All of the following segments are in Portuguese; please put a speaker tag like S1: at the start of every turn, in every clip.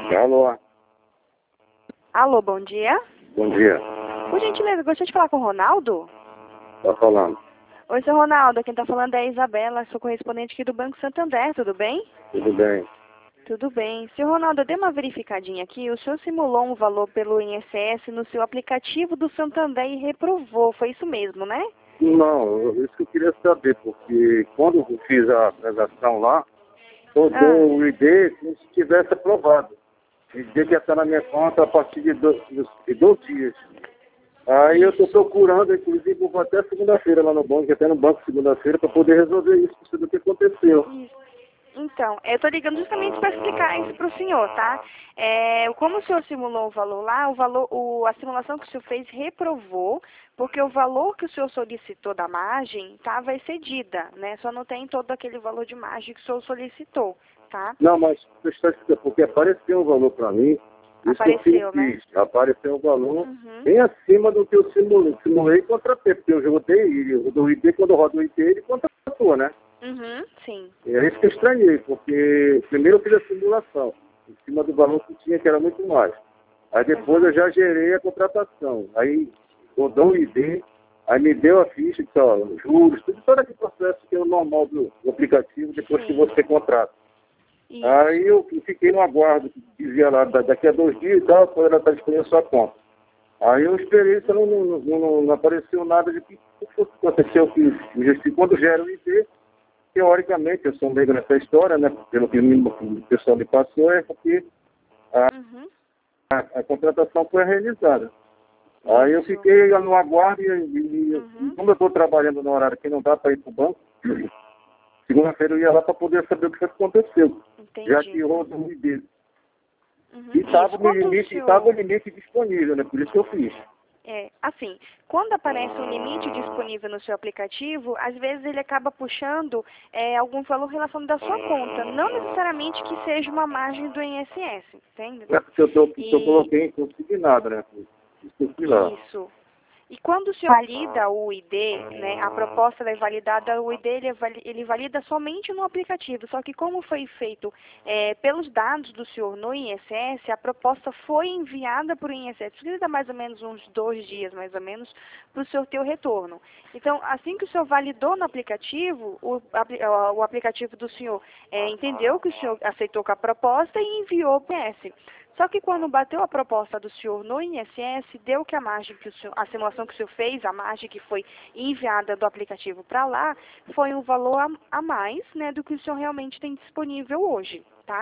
S1: Alô?
S2: Alô, bom dia.
S1: Bom dia.
S2: Por gentileza, gostaria de falar com o Ronaldo?
S1: Tá falando.
S2: Oi, seu Ronaldo. Quem está falando é a Isabela, sou correspondente aqui do Banco Santander, tudo bem?
S1: Tudo bem?
S2: Tudo bem. Seu Ronaldo, eu dei uma verificadinha aqui. O senhor simulou um valor pelo INSS no seu aplicativo do Santander e reprovou. Foi isso mesmo, né?
S1: Não, isso que eu queria saber, porque quando eu fiz a transação lá, rodou o ID como se tivesse aprovado. O ID que está na minha conta a partir de 12 dias. Aí eu estou procurando, inclusive, eu vou até segunda-feira lá no banco, até no banco segunda-feira, para poder resolver isso, para saber o que aconteceu.
S2: Isso. Então, eu estou ligando justamente para explicar isso para o senhor, tá? Como o senhor simulou o valor lá, a simulação que o senhor fez reprovou, porque o valor que o senhor solicitou da margem estava excedida, né? Só não tem todo aquele valor de margem que o senhor solicitou, tá?
S1: Não, mas porque apareceu um valor para mim. Isso
S2: Apareceu,
S1: que eu
S2: né?
S1: fiz. Apareceu um valor
S2: Uhum.
S1: bem acima do que eu simulei e contratei, porque eu rodei do ID, quando eu rodo o ID, ele contratou, né?
S2: Uhum, sim.
S1: E é isso que eu estranhei, porque primeiro eu fiz a simulação, em cima do valor que tinha, que era muito mais. Aí depois eu já gerei a contratação. Aí rodou o ID, aí me deu a ficha, que ó, juros, todo aquele processo que é o normal do aplicativo depois que você contrata.
S2: Isso.
S1: Aí eu fiquei no aguardo, que dizia lá, daqui a 2 dias e tal, quando ela está disponível a sua conta. Aí eu esperei, só não apareceu nada de que aconteceu, que quando gera o ID, teoricamente, eu sou leigo nessa história, né, pelo que o pessoal me passou, é porque
S2: Uhum.
S1: a contratação foi realizada. Aí eu fiquei no aguardo como eu estou trabalhando no horário que não dá para ir para o banco, segunda-feira eu ia lá para poder saber o que aconteceu.
S2: Entendi.
S1: Já que rodou o ID.
S2: Uhum.
S1: E estava
S2: Quando o senhor-
S1: o limite disponível, né? Por isso que eu fiz.
S2: Assim, quando aparece um limite disponível no seu aplicativo, às vezes ele acaba puxando algum valor relacionado da sua conta, não necessariamente que seja uma margem do INSS, entende?
S1: É porque eu coloquei em consignado, né? Isso que eu fui lá.
S2: Isso. E quando o senhor valida o ID, né, a proposta é validada, o ID ele valida somente no aplicativo. Só que como foi feito pelos dados do senhor no INSS, a proposta foi enviada para o INSS. Precisa mais ou menos uns 2 dias, mais ou menos, para o senhor ter o retorno. Então, assim que o senhor validou no aplicativo, o aplicativo do senhor entendeu que o senhor aceitou com a proposta e enviou o PS. Só que quando bateu a proposta do senhor no INSS, deu que a margem que a simulação que o senhor fez, a margem que foi enviada do aplicativo para lá, foi um valor a mais, né, do que o senhor realmente tem disponível hoje, tá?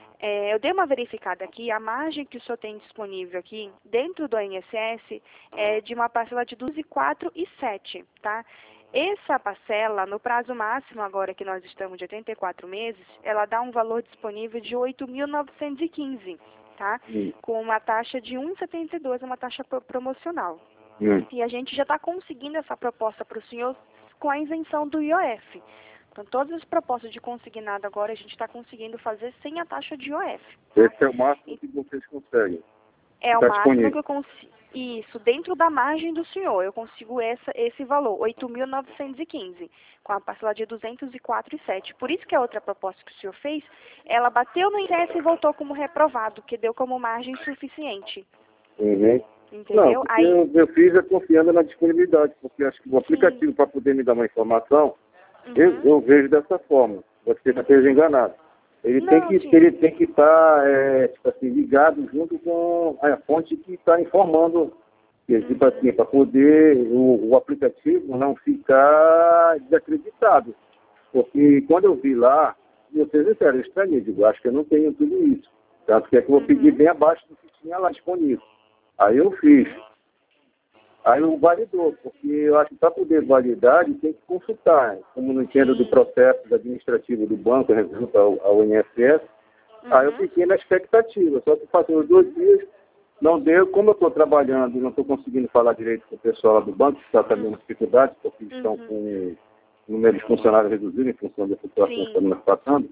S2: Eu dei uma verificada aqui, a margem que o senhor tem disponível aqui, dentro do INSS, é de uma parcela de 12,4 e 7, tá? Essa parcela, no prazo máximo agora que nós estamos de 84 meses, ela dá um valor disponível de 8.915, tá? Com uma taxa de 1,72, uma taxa promocional. E a gente já está conseguindo essa proposta para o senhor com a isenção do IOF. Então, todas as propostas de consignado agora a gente está conseguindo fazer sem a taxa de IOF. Tá?
S1: Esse é o máximo que vocês conseguem.
S2: É o
S1: Tá
S2: máximo
S1: disponível.
S2: que eu consigo. Isso, dentro da margem do senhor, eu consigo esse valor, 8.915, com a parcela de 204,7. Por isso que a outra proposta que o senhor fez, ela bateu no INSS e voltou como reprovado, que deu como margem suficiente.
S1: Uhum.
S2: Entendeu?
S1: Não, porque eu fiz confiando na disponibilidade, porque acho que o aplicativo, para poder me dar uma informação, eu vejo dessa forma. Você já esteja enganado. Ele tem que estar tipo assim, ligado junto com a fonte que está informando, tipo assim, para poder o aplicativo não ficar desacreditado. Porque quando eu vi lá, eu ser sincero, eu estranhei, digo, acho que eu não tenho tudo isso. Tanto que é que eu vou pedir bem abaixo do que tinha lá disponível. Aí eu fiz. Aí eu validou, porque eu acho que para poder validar, ele tem que consultar. Como não entendo do processo administrativo do banco, resulta ao INSS, aí eu fiquei na expectativa. Só que passou os 2 dias, não deu. Como eu estou trabalhando e não estou conseguindo falar direito com o pessoal lá do banco, que está tendo dificuldades, porque estão com o número de funcionários reduzido em função da situação que estamos passando.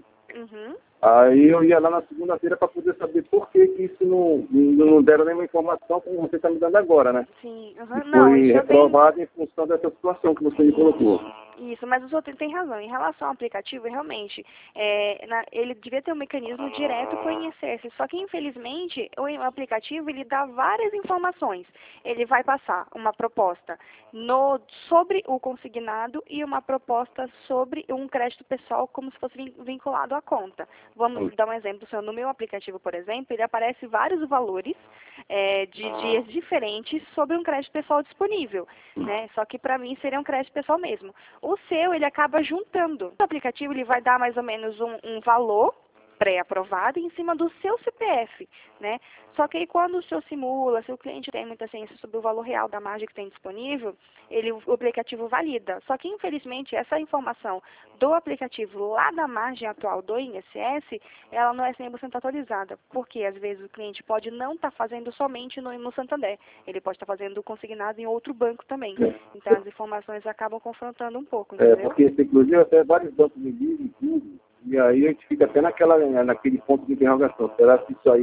S1: Aí eu ia lá na segunda-feira para poder saber por que isso não deram nenhuma informação como você está me dando agora, né?
S2: Sim,
S1: E foi reprovado em função dessa situação que você me colocou.
S2: Isso, mas o senhor tem razão. Em relação ao aplicativo, realmente, ele devia ter um mecanismo direto com o INSS. Só que, infelizmente, o aplicativo ele dá várias informações. Ele vai passar uma proposta sobre o consignado e uma proposta sobre um crédito pessoal, como se fosse vinculado à conta. Vamos dar um exemplo, senhor. No meu aplicativo, por exemplo, ele aparece vários valores de dias diferentes sobre um crédito pessoal disponível, né? Só que para mim seria um crédito pessoal mesmo. O seu, ele acaba juntando. O aplicativo, ele vai dar mais ou menos um valor pré-aprovado em cima do seu CPF, né? Só que aí quando o senhor simula, se o cliente tem muita ciência sobre o valor real da margem que tem disponível, o aplicativo valida. Só que, infelizmente, essa informação do aplicativo lá da margem atual do INSS, ela não é 100% atualizada, porque às vezes o cliente pode não estar fazendo somente no Santander, ele pode estar fazendo consignado em outro banco também. Então as informações acabam confrontando um pouco, entendeu?
S1: Porque inclusive até vários bancos me dizem e tudo, e aí a gente fica até naquele ponto de interrogação. Será que isso aí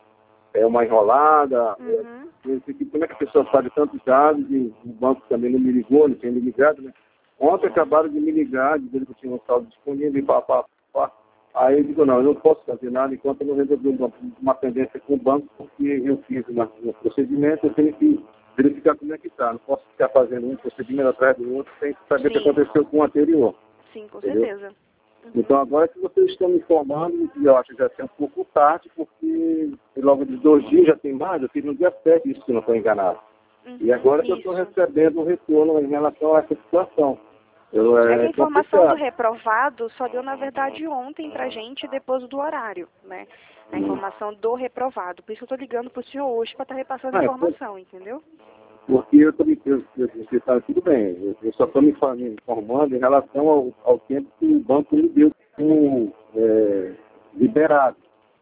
S1: é uma enrolada? Como é que a pessoa sabe tantos dados e o banco também não me ligou, não tinha me ligado, né? Ontem acabaram de me ligar, dizendo que eu tinha um saldo disponível e pá. Aí eu digo, não, eu não posso fazer nada enquanto eu não resolver uma pendência com o banco, porque eu fiz um procedimento, eu tenho que verificar como é que está. Não posso ficar fazendo um procedimento atrás do outro sem saber o que aconteceu com o anterior.
S2: Sim, com
S1: entendeu?
S2: certeza.
S1: Então agora que vocês estão me informando, e eu acho que já é um pouco tarde, porque logo de 2 dias já tem mais, eu fiz no dia 7 isso, se não estou enganado. E agora que eu estou recebendo um retorno em relação a essa situação.
S2: A informação do reprovado só deu, na verdade, ontem pra gente, depois do horário, né? A informação do reprovado. Por isso que eu estou ligando para o senhor hoje para estar repassando a informação, entendeu?
S1: Porque eu estou tudo bem, eu só estou me informando em relação ao tempo que o banco me deu como liberado.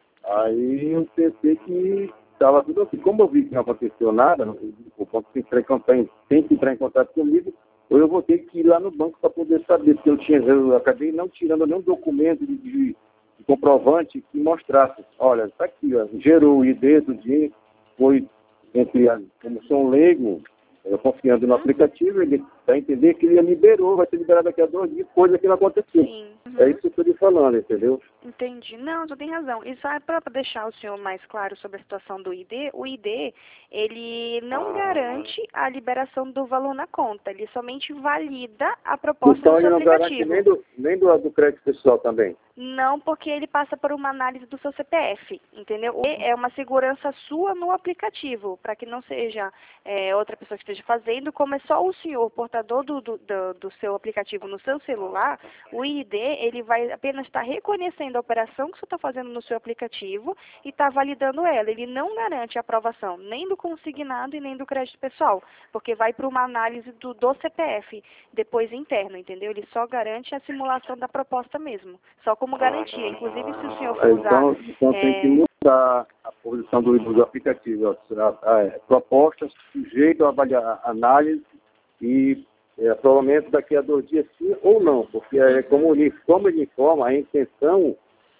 S1: Aí eu pensei que estava tudo assim. Como eu vi que não aconteceu nada, o banco tem que entrar em contato comigo, ou eu vou ter que ir lá no banco para poder saber, porque eu acabei não tirando nenhum documento de comprovante que mostrasse, olha, está aqui, ó, gerou o ID do dia, foi como sou um leigo, confiando no aplicativo, ele vai entender que ele liberou, vai ser liberado daqui a 2 dias, coisa que não aconteceu.
S2: Sim.
S1: É isso que eu estou lhe falando, entendeu?
S2: Entendi. Não, você tem razão. Isso é para deixar o senhor mais claro sobre a situação do ID. O ID, ele não garante a liberação do valor na conta. Ele somente valida a proposta
S1: então,
S2: do seu
S1: ele não
S2: aplicativo.
S1: garante nem do crédito pessoal também?
S2: Não, porque ele passa por uma análise do seu CPF, entendeu? É uma segurança sua no aplicativo, para que não seja outra pessoa que esteja fazendo, como é só o senhor, portador do seu aplicativo no seu celular, o ID, ele vai apenas estar reconhecendo a operação que você está fazendo no seu aplicativo e está validando ela. Ele não garante a aprovação nem do consignado e nem do crédito pessoal, porque vai para uma análise do CPF, depois interno, entendeu? Ele só garante a simulação da proposta mesmo, só como garantia. Inclusive, se o senhor for usar...
S1: Então tem que mudar a posição do aplicativo. Proposta sujeito a avaliar análise e aprovamento daqui a 2 dias, sim ou não, porque como ele informa, a intenção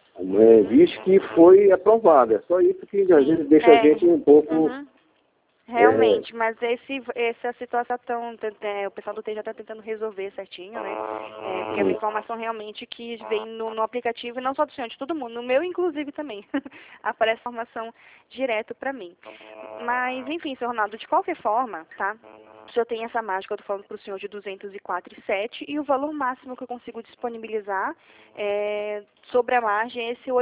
S1: diz que foi aprovada. É só isso que às vezes deixa a gente um pouco...
S2: Realmente, mas essa situação, o pessoal do TI já está tentando resolver certinho, né? Porque é uma informação realmente que vem no aplicativo, e não só do senhor, de todo mundo, no meu inclusive também. Aparece informação direto para mim. Mas, enfim, senhor Ronaldo, de qualquer forma, tá? O senhor tem essa margem que eu estou falando para o senhor de 204,7 e o valor máximo que eu consigo disponibilizar sobre a margem é esse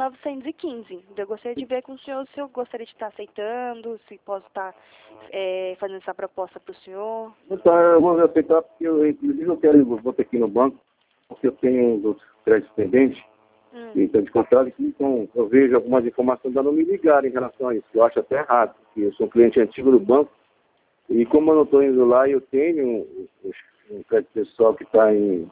S2: 8.915. Eu gostaria de ver com o senhor se eu gostaria de estar aceitando, se posso estar fazendo essa proposta para o senhor.
S1: Então, eu vou aceitar porque eu vou ter que ir no banco, porque eu tenho outros créditos pendentes, então de contrário, então eu vejo algumas informações ainda não me ligaram em relação a isso, que eu acho até errado, porque eu sou um cliente antigo do banco. E como eu não estou indo lá, eu tenho um crédito pessoal que está em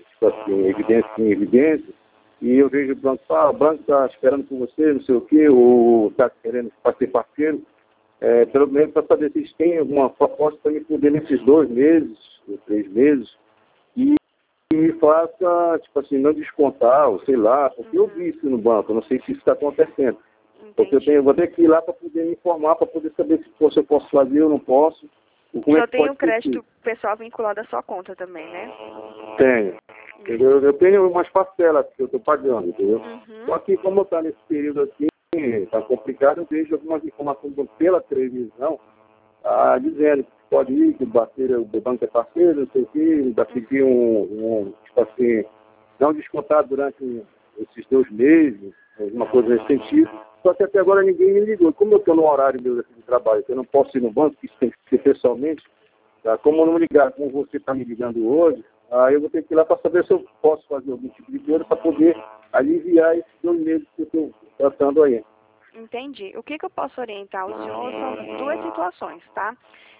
S1: evidência, e eu vejo o banco, o banco está esperando por você, não sei o quê, ou está querendo ser parceiro, pelo menos para saber se eles têm alguma proposta para me poder nesses 2 meses, 3 meses, e me faça, tipo assim, não descontar, ou sei lá, porque eu vi isso no banco, eu não sei se isso está acontecendo. Porque eu vou ter que ir lá para poder me informar, para poder saber se eu posso fazer ou não posso. Como
S2: O
S1: é
S2: senhor
S1: que
S2: tem
S1: pode
S2: um
S1: ser
S2: crédito
S1: isso?
S2: pessoal vinculado à sua conta também, né?
S1: Tenho. Entendeu? Eu tenho umas parcelas que eu estou pagando, entendeu?
S2: Uhum.
S1: Só que como está nesse período assim, está complicado, eu vejo algumas informações pela televisão, dizendo que pode ir, que o banco é parceiro, não sei o quê, vai pedir tipo assim, não descontar durante esses 2 meses, alguma coisa nesse sentido. Só que até agora ninguém me ligou. Como eu estou no horário meu de trabalho, que eu não posso ir no banco, que isso tem que ser pessoalmente, tá? Como eu não me ligar, como você está me ligando hoje, aí eu vou ter que ir lá para saber se eu posso fazer algum tipo de coisa para poder aliviar esses 2 meses que eu estou tratando aí.
S2: Entendi. O que eu posso orientar o senhor são 2 situações, tá?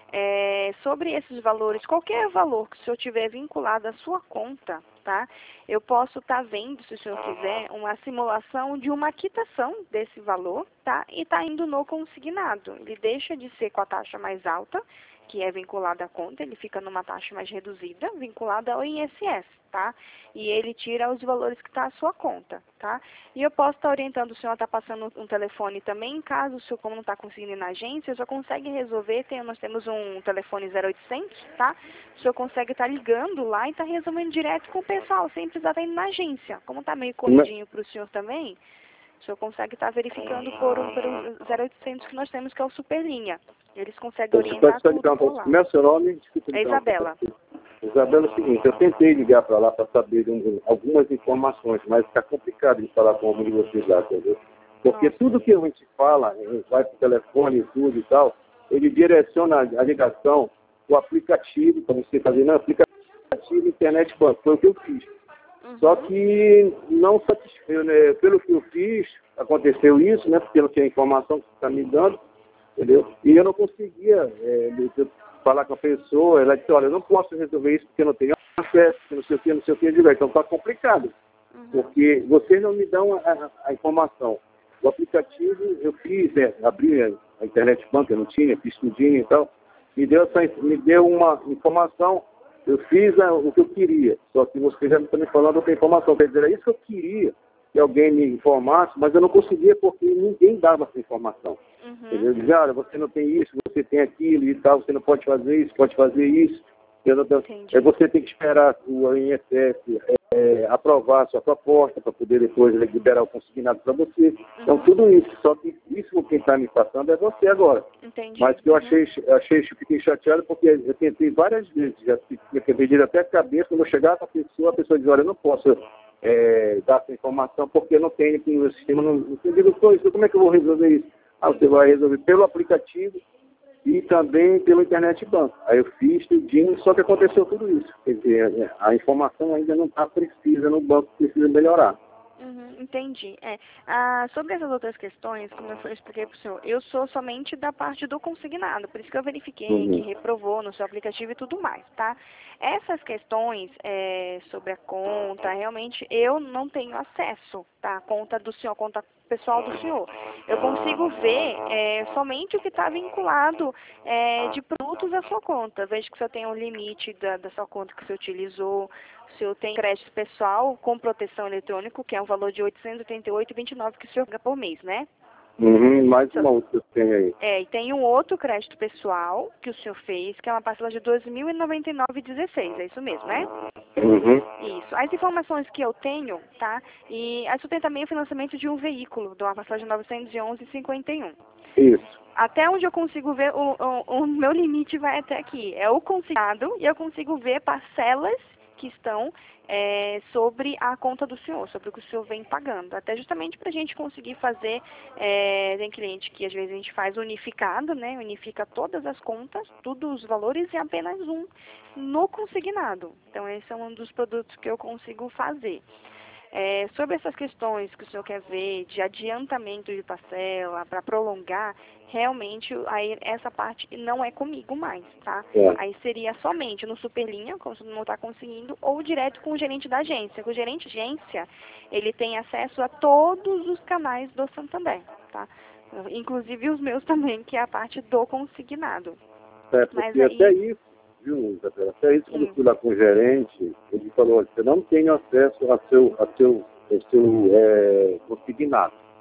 S2: Sobre esses valores, qualquer valor que o senhor tiver vinculado à sua conta, tá? Eu posso estar vendo, se o senhor quiser, uma simulação de uma quitação desse valor, tá? E está indo no consignado. Ele deixa de ser com a taxa mais alta, que é vinculada à conta, ele fica numa taxa mais reduzida, vinculada ao INSS, tá? E ele tira os valores que está à sua conta, tá? E eu posso estar orientando o senhor a estar passando um telefone também, caso o senhor, como não está conseguindo ir na agência, já consegue resolver, nós temos um telefone 0800, tá? O senhor consegue estar ligando lá e estar resolvendo direto com o pessoal, sem precisar estar indo na agência. Como está meio corridinho para o senhor também, o senhor consegue estar verificando pelo 0800 que nós temos, que é o Superlinha. Eles conseguem
S1: Você pode
S2: orientar
S1: só
S2: tudo
S1: ligar um
S2: por
S1: pouco.
S2: lá.
S1: Como é o seu nome? Desculpa,
S2: É Isabela.
S1: Isabela, é o seguinte, eu tentei ligar para lá para saber algumas informações, mas está complicado de falar com algum de vocês lá, entendeu? Porque
S2: Nossa.
S1: tudo que a gente fala, vai para o telefone e tudo e tal, ele direciona a ligação, o aplicativo, para você fazer, não, aplicativo Internet Banco, foi o que eu fiz. Só que não satisfeito, né? Pelo que eu fiz, aconteceu isso, né? Pelo que a informação que você está me dando, entendeu? E eu não conseguia falar com a pessoa, ela disse, olha, eu não posso resolver isso porque eu não tenho acesso, não sei o que, direito. Então está complicado, porque vocês não me dão a informação. O aplicativo eu fiz, abri a internet banca, eu não tinha, fiz tudinho e tal, me deu uma informação, eu fiz o que eu queria, só que vocês já estão me falando outra informação, quer dizer, é isso que eu queria, que alguém me informasse, mas eu não conseguia porque ninguém dava essa informação. Eu dizia, olha, você não tem isso, você tem aquilo e tal, você não pode fazer isso, pode fazer isso. Você tem que esperar o INSS aprovar a sua proposta para poder depois liberar o consignado para você. Então, tudo isso. Só que isso quem está me passando é você agora.
S2: Entendi.
S1: Mas que eu fiquei chateado porque eu tentei várias vezes, já tinha perdido até a cabeça, quando eu chegava para a pessoa dizia, olha, eu não posso dar essa informação porque eu não tenho aqui no sistema, não digo, como é que eu vou resolver isso? Você vai resolver pelo aplicativo e também pelo internet banco. Aí eu fiz tudinho, só que aconteceu tudo isso. Quer dizer, a informação ainda não está precisa no banco, precisa melhorar.
S2: Entendi. Sobre essas outras questões, como eu expliquei para o senhor, eu sou somente da parte do consignado, por isso que eu verifiquei que reprovou no seu aplicativo e tudo mais, tá? Essas questões sobre a conta, realmente eu não tenho acesso, tá? A conta do senhor, a conta pessoal do senhor. Eu consigo ver somente o que está vinculado de produtos à sua conta. Vejo que o senhor tem um limite da sua conta que você utilizou, o senhor tem crédito pessoal com proteção eletrônica, que é um valor de R$ 888,29 que o senhor paga por mês, né?
S1: Mais uma outra que eu tenho aí.
S2: E tem um outro crédito pessoal que o senhor fez, que é uma parcela de R$ 2.099,16, é isso mesmo, né? Isso. As informações que eu tenho, tá? E a senhor tem também o financiamento de um veículo, de uma parcela de R$ 911,51.
S1: Isso.
S2: Até onde eu consigo ver, o meu limite vai até aqui. É o consignado e eu consigo ver parcelas que estão sobre a conta do senhor, sobre o que o senhor vem pagando. Até justamente para a gente conseguir fazer, tem cliente que às vezes a gente faz unificado, né? Unifica todas as contas, todos os valores e apenas um no consignado. Então esse é um dos produtos que eu consigo fazer. Sobre essas questões que o senhor quer ver, de adiantamento de parcela, para prolongar, realmente aí essa parte não é comigo mais, tá? Aí seria somente no Superlinha, como o senhor não está conseguindo, ou direto com o gerente da agência. O gerente de agência, ele tem acesso a todos os canais do Santander, tá? Inclusive os meus também, que é a parte do consignado.
S1: Porque
S2: Mas aí...
S1: até isso, viu, Isabela? Até isso, quando eu fui lá com o gerente, ele falou, olha, você não tem acesso a seu consignado.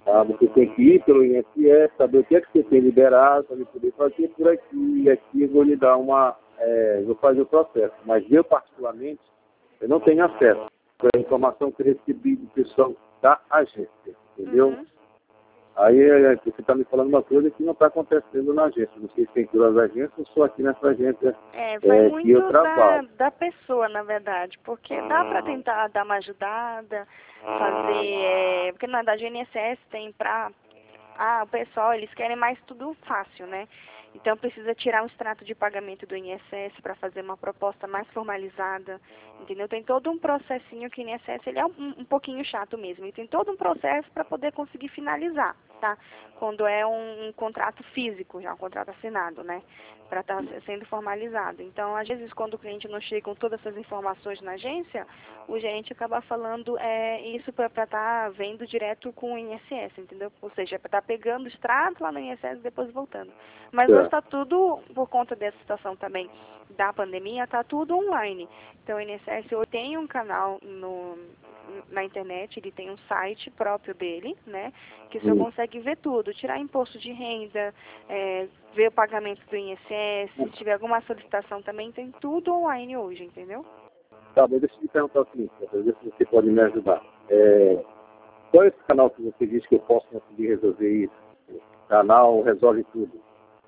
S1: Tá? Você tem que ir pelo INSS, saber o que é que você tem liberado, para poder fazer por aqui, e aqui eu vou lhe dar vou fazer o processo. Mas eu, particularmente, eu não tenho acesso à informação que eu recebi do pessoal da agência, entendeu?
S2: Uhum.
S1: Aí você está me falando uma coisa que não está acontecendo na agência. Não sei se tem todas as agências, eu sou aqui nessa agência
S2: Vai
S1: que eu
S2: muito
S1: trabalho.
S2: da pessoa, na verdade, porque dá para tentar dar uma ajudada, fazer, porque na verdade o INSS tem para o pessoal, eles querem mais tudo fácil, né? Então precisa tirar um extrato de pagamento do INSS para fazer uma proposta mais formalizada, entendeu? Tem todo um processinho que o INSS ele é um pouquinho chato mesmo, e tem todo um processo para poder conseguir finalizar, tá? Quando é um contrato físico, já um contrato assinado, né? Para estar sendo formalizado. Então, às vezes, quando o cliente não chega com todas essas informações na agência, o gerente acaba falando isso para estar vendo direto com o INSS, entendeu? Ou seja, para estar pegando o extrato lá no INSS e depois voltando. Mas hoje está tudo, por conta dessa situação também da pandemia, está tudo online. Então, o INSS hoje tem um canal na internet, ele tem um site próprio dele, né? Que o senhor consegue ver tudo, tirar imposto de renda, ver o pagamento do INSS, se tiver alguma solicitação também, tem tudo online hoje, entendeu?
S1: Tá, mas deixa eu te perguntar o seguinte, para ver se você pode me ajudar. Qual é esse canal que você diz que eu posso conseguir resolver isso? O canal resolve tudo.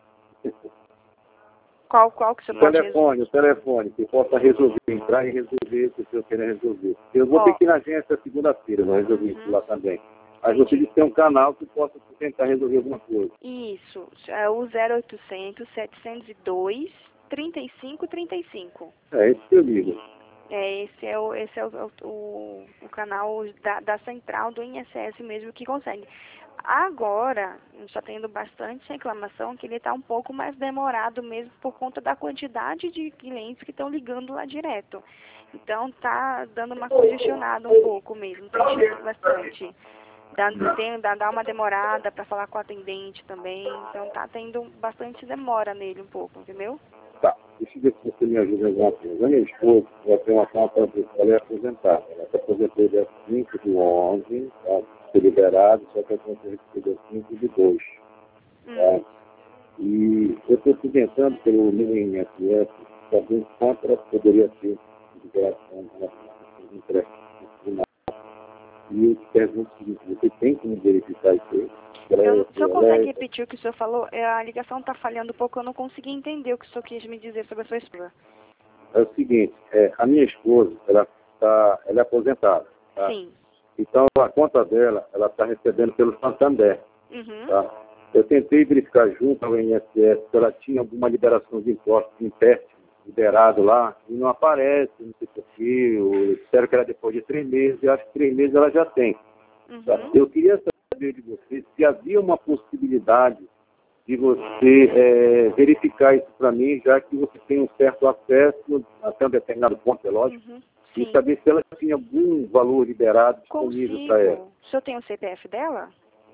S2: Qual que o senhor pode resolver?
S1: O telefone, que possa resolver, entrar e resolver o que o senhor quer resolver. Eu vou ter que ir na agência segunda-feira, vou resolver isso lá também. Aí você diz que tem um canal que possa tentar resolver alguma coisa.
S2: Isso, é o 0800 702 3535.
S1: É esse que eu ligo.
S2: Esse é o canal da central do INSS mesmo que consegue. Agora, está tendo bastante reclamação que ele está um pouco mais demorado mesmo por conta da quantidade de clientes que estão ligando lá direto. Então, está dando uma congestionada um pouco mesmo, tem chegado bastante. Dá uma demorada para falar com o atendente também, então está tendo bastante demora nele um pouco, entendeu?
S1: Tá, deixa eu ver se você me ajuda em alguma coisa. A minha esposa, ela tem uma conta, ela é aposentada. Ela se aposentou dia 5/11, tá? Foi liberado, só que a conta recebeu 5/2. Tá? E eu estou tentando pelo meu INSS saber quanto ela poderia ter de liberação na empréstimo. E eu te pergunto o seguinte, você tem como verificar isso aí?
S2: O senhor consegue repetir o que o senhor falou? A ligação está falhando um pouco, eu não consegui entender o que o senhor quis me dizer sobre a sua esposa.
S1: É o seguinte, a minha esposa, ela é aposentada. Tá?
S2: Sim.
S1: Então, a conta dela, ela está recebendo pelo Santander.
S2: Uhum.
S1: Tá? Eu tentei verificar junto ao INSS se ela tinha alguma liberação de impostos de empréstimo liberado lá, e não aparece, não sei porquê, disseram que era depois de 3 meses, e acho que 3 meses ela já tem.
S2: Uhum.
S1: Tá? Eu queria saber de você se havia uma possibilidade de você verificar isso para mim, já que você tem um certo acesso até um determinado ponto, é lógico, e saber se ela tinha algum valor liberado disponível para ela.
S2: O senhor tem o CPF dela?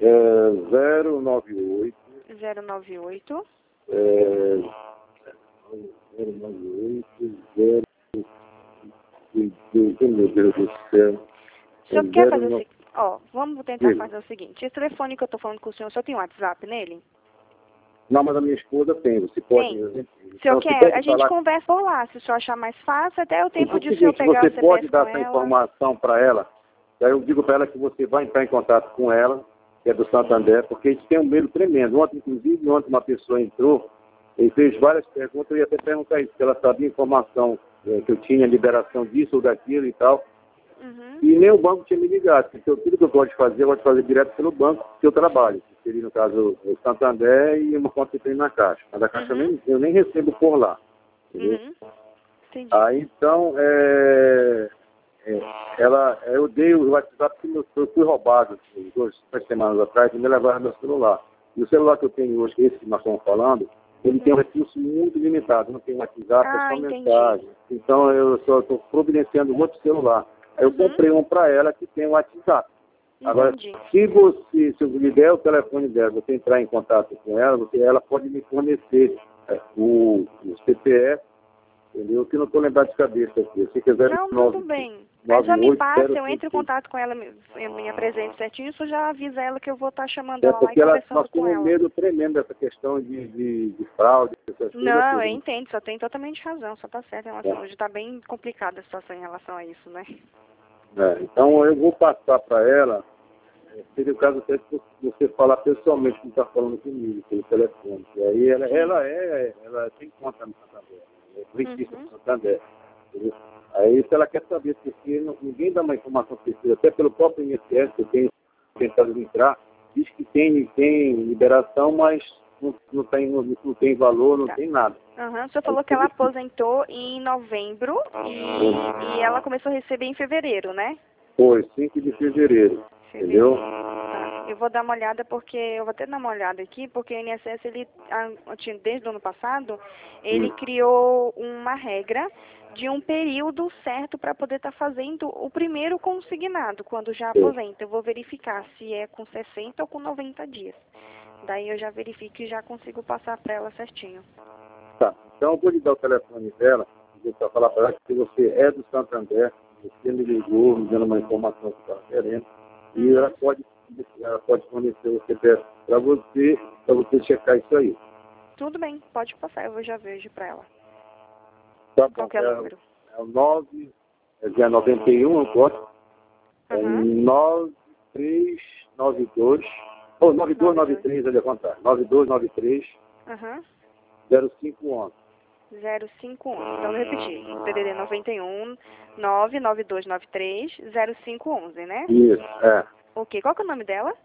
S1: 098
S2: 098
S1: 098 meu Deus do céu.
S2: O senhor quer fazer o seguinte? Vamos tentar fazer o seguinte. Esse telefone que eu estou falando com o senhor tem um WhatsApp nele?
S1: Não, mas a minha esposa tem. Você pode...
S2: Tem. Se o senhor quer, a gente conversa por lá. Se o senhor achar mais fácil, até o tempo de o senhor pegar o CPF
S1: você pode dar
S2: com
S1: essa
S2: ela.
S1: informação para ela. Aí eu digo para ela que você vai entrar em contato com ela, que é do Santander, porque a gente tem um medo tremendo. Ontem, inclusive, uma pessoa entrou e fez várias perguntas. Eu ia até perguntar isso, se ela sabia informação que eu tinha liberação disso ou daquilo e tal.
S2: Uhum.
S1: E nem o banco tinha me ligado. Então, tudo que eu gosto de fazer, eu gosto de fazer direto pelo banco que eu trabalho. Que seria, no caso, o Santander e uma conta que tem na Caixa. Mas a Caixa eu nem recebo por lá. Entendeu?
S2: Entendi.
S1: Aí, então, eu dei o WhatsApp porque eu fui roubado 2 semanas atrás e me levaram meu celular. E o celular que eu tenho hoje, esse que nós estamos falando, ele tem um recurso muito limitado. Não tem WhatsApp, é só mensagem. Então, eu só estou providenciando um outro celular. Aí eu comprei um para ela que tem o WhatsApp. Agora, se eu lhe der o telefone dela, você entrar em contato com ela, ela pode me fornecer o CPF, entendeu? Que eu não estou lembrado de cabeça aqui. Se quiser,
S2: não, tudo bem. Mas já me passa,
S1: 9805.
S2: eu entro em contato com ela, me apresento certinho, isso já avisa ela que eu vou estar chamando
S1: É
S2: ela lá e
S1: porque
S2: conversando
S1: nós
S2: com
S1: temos um
S2: ela.
S1: medo tremendo dessa questão de fraude, essas coisas
S2: Não, eu
S1: todas.
S2: entendo, só tem totalmente razão, só tá certo em relação. Hoje tá bem complicada a situação em relação a isso, né?
S1: Então eu vou passar para ela, seria o caso até de você falar pessoalmente como está falando comigo, pelo telefone. E aí ela tem conta no Santander, é clientista do Santander. Entendeu? Aí se ela quer saber, porque ninguém dá uma informação precisa, até pelo próprio INSS, que eu tenho tentado entrar, diz que tem liberação, mas não tem valor, não tem nada.
S2: O senhor falou que ela aposentou em novembro e ela começou a receber em fevereiro, né?
S1: Foi, 5 de fevereiro, entendeu?
S2: Tá. Eu vou dar uma olhada porque, eu vou até dar uma olhada aqui, porque o INSS, ele, desde o ano passado, ele criou uma regra de um período certo para poder estar fazendo o primeiro consignado, quando já aposenta. Eu vou verificar se é com 60 ou com 90 dias. Daí eu já verifico e já consigo passar para ela certinho.
S1: Tá, então eu vou lhe dar o telefone dela, para falar para ela que você é do Santander, você me ligou, me dando uma informação que estava querendo, e ela pode fornecer o CPF para você checar isso aí.
S2: Tudo bem, pode passar, eu já vejo para ela.
S1: Tá bom,
S2: Qualquer número.
S1: É o 91, eu posso? É 9392, ou 9293, ali ao contrário, 9293 0511.
S2: 0511. Então, eu vou repetir. PDD 91 99293 0511, né?
S1: Isso,
S2: Ok. Qual que é o nome dela?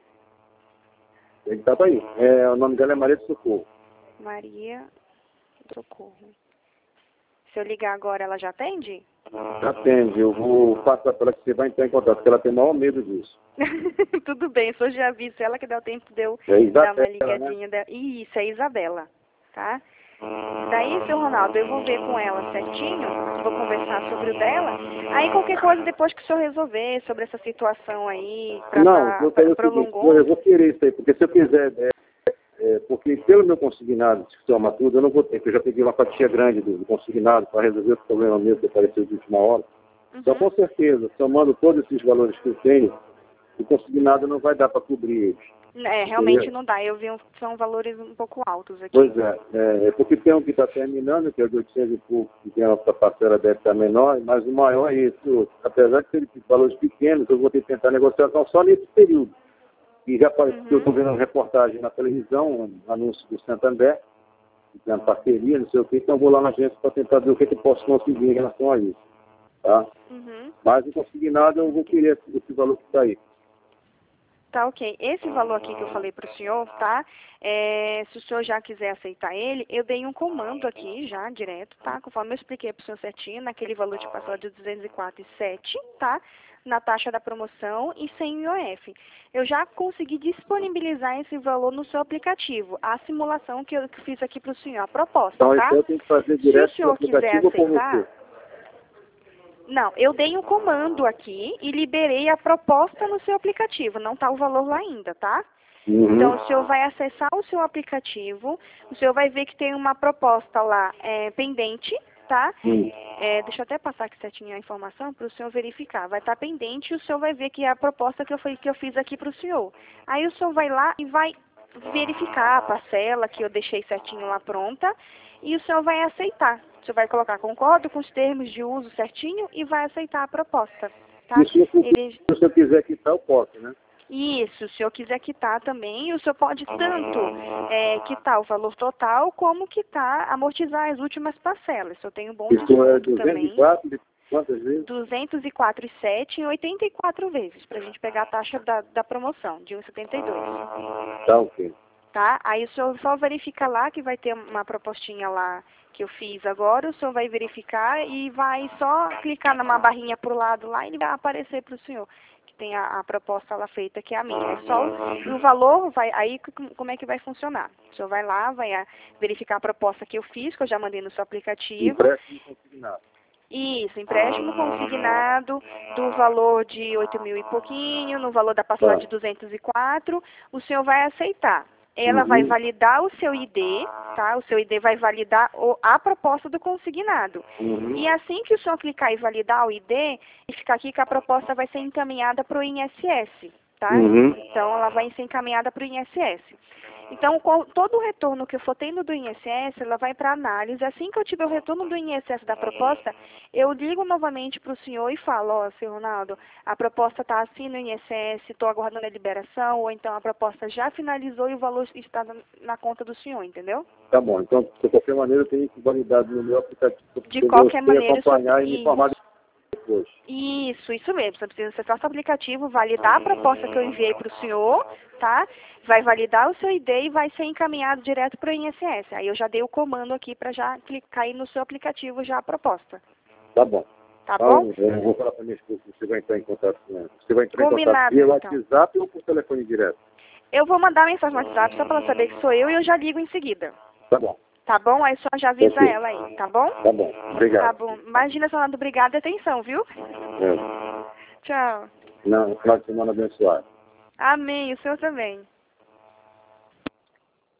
S1: Ele estava aí. O nome dela é Maria do Socorro.
S2: Maria do Socorro. Se eu ligar agora, ela já atende?
S1: Atende. Eu vou passar para ela que você vai entrar em contato, porque ela tem o maior medo disso.
S2: Tudo bem, só já aviso ela que dá o tempo de eu
S1: Isabela,
S2: dar uma ligadinha.
S1: né?
S2: Isso, é Isabela, tá? Daí, seu Ronaldo, eu vou ver com ela certinho, vou conversar sobre o dela. Aí, qualquer coisa, depois que o senhor resolver sobre essa situação aí, prolongou...
S1: Eu vou querer isso aí, porque se eu quiser... porque pelo meu consignado de soma tudo, eu não vou ter, porque eu já peguei uma fatia grande do consignado para resolver o problema meu que apareceu de última hora. Então, com certeza, somando todos esses valores que eu tenho, o consignado não vai dar para cobrir eles.
S2: Realmente não dá. Eu vi, são valores um pouco altos aqui.
S1: Pois é porque tem um que está terminando, que é de 800 e pouco, que tem a parcela deve estar menor, mas o maior é esse outro. Apesar de serem valores pequenos, eu vou ter que tentar negociação só nesse período. E já eu estou vendo uma reportagem na televisão, um anúncio do Santander, que tem uma parceria, não sei o que, então eu vou lá na agência para tentar ver o que eu posso conseguir em relação a isso. Tá? Mas o consignado eu vou querer esse valor que está aí.
S2: Tá, ok. Esse valor aqui que eu falei para o senhor, tá? Se o senhor já quiser aceitar ele, eu dei um comando aqui já, direto, tá? Conforme eu expliquei para o senhor certinho, naquele valor de parcela de 204,7, tá? Na taxa da promoção e sem IOF. Eu já consegui disponibilizar esse valor no seu aplicativo, a simulação que eu fiz aqui para o senhor, a proposta,
S1: então,
S2: tá?
S1: Então eu tenho que fazer direto
S2: Se o senhor quiser aceitar... Não, eu dei um comando aqui e liberei a proposta no seu aplicativo. Não está o valor lá ainda, tá? Então, o senhor vai acessar o seu aplicativo, o senhor vai ver que tem uma proposta lá pendente, tá? Deixa eu até passar aqui certinho a informação para o senhor verificar. Vai estar pendente e o senhor vai ver que é a proposta que eu fiz aqui para o senhor. Aí o senhor vai lá e vai verificar a parcela que eu deixei certinho lá pronta e o senhor vai aceitar. O senhor vai colocar concordo com os termos de uso certinho e vai aceitar a proposta, tá?
S1: Se o senhor quiser quitar, eu posso, né?
S2: Isso, se o senhor quiser quitar também, o senhor pode tanto quitar o valor total, como quitar, amortizar as últimas parcelas. Eu tenho um bom desconto também.
S1: 204, quantas vezes?
S2: 204,7 em 84 vezes, para a gente pegar a taxa da promoção, de 1,72.
S1: Tá, ok.
S2: Tá? Aí o senhor só verifica lá que vai ter uma propostinha lá que eu fiz agora, o senhor vai verificar e vai só clicar numa barrinha pro lado lá e ele vai aparecer para o senhor, que tem a proposta lá feita, que é a minha. É só o valor, aí como é que vai funcionar? O senhor vai lá, vai verificar a proposta que eu fiz, que eu já mandei no seu aplicativo.
S1: Empréstimo consignado.
S2: Isso, empréstimo consignado do valor de 8 mil e pouquinho, no valor da parcela de 204, o senhor vai aceitar. ela vai validar o seu ID, tá? O seu ID vai validar a proposta do consignado. E assim que o senhor clicar em validar o ID, fica aqui que a proposta vai ser encaminhada para o INSS, tá? Então, ela vai ser encaminhada para o INSS. Então, todo o retorno que eu for tendo do INSS, ela vai para análise. Assim que eu tiver o retorno do INSS da proposta, eu ligo novamente para o senhor e falo, ó, senhor Ronaldo, a proposta está assim no INSS, estou aguardando a liberação, ou então a proposta já finalizou e o valor está na conta do senhor, entendeu?
S1: Tá bom. Então, de qualquer maneira, eu tenho que validar no meu aplicativo.
S2: De qualquer maneira,
S1: acompanhar e me informar depois.
S2: Isso mesmo. Você precisa acessar o aplicativo, validar a proposta que eu enviei para o senhor, tá? Vai validar o seu ID e vai ser encaminhado direto para o INSS. Aí eu já dei o comando aqui para já clicar aí no seu aplicativo já a proposta.
S1: Tá bom.
S2: Tá bom?
S1: Eu vou falar para minha esposa que você vai entrar em contato com ela. Você vai entrar em
S2: Combinado,
S1: contato via
S2: então.
S1: WhatsApp ou por telefone direto?
S2: Eu vou mandar mensagem no WhatsApp só para ela saber que sou eu e eu já ligo em seguida.
S1: Tá bom.
S2: Tá bom? Aí só já avisa ela aí, tá bom?
S1: Tá bom. Obrigado.
S2: Tá bom. Imagina, Sonado, obrigada e atenção, viu? Tchau.
S1: Não, final de semana abençoado.
S2: Amém. O senhor também.